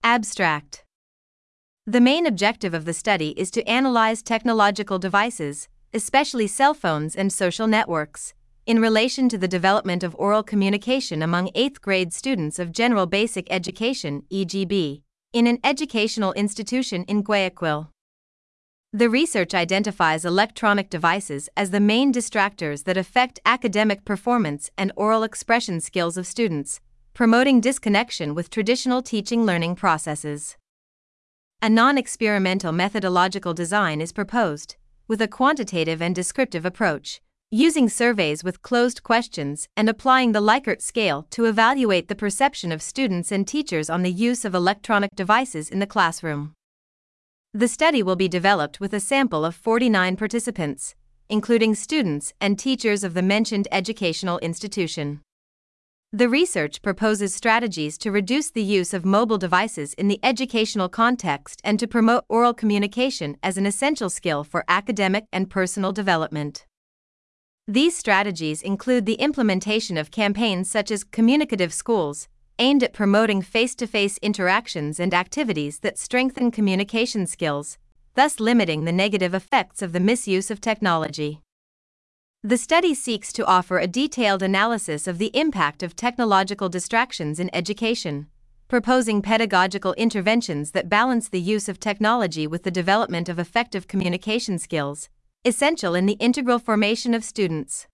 Abstract. The main objective of the study is to analyze technological devices, especially cell phones and social networks, in relation to the development of oral communication among 8th grade students of General Basic Education (EGB) in an educational institution in Guayaquil. The research identifies electronic devices as the main distractors that affect academic performance and oral expression skills of students, promoting disconnection with traditional teaching-learning processes. A non-experimental methodological design is proposed, with a quantitative and descriptive approach, using surveys with closed questions and applying the Likert scale to evaluate the perception of students and teachers on the use of electronic devices in the classroom. The study will be developed with a sample of 49 participants, including students and teachers of the mentioned educational institution. The research proposes strategies to reduce the use of mobile devices in the educational context and to promote oral communication as an essential skill for academic and personal development. These strategies include the implementation of campaigns such as communicative schools, aimed at promoting face-to-face interactions and activities that strengthen communication skills, thus limiting the negative effects of the misuse of technology. The study seeks to offer a detailed analysis of the impact of technological distractions in education, proposing pedagogical interventions that balance the use of technology with the development of effective communication skills, essential in the integral formation of students.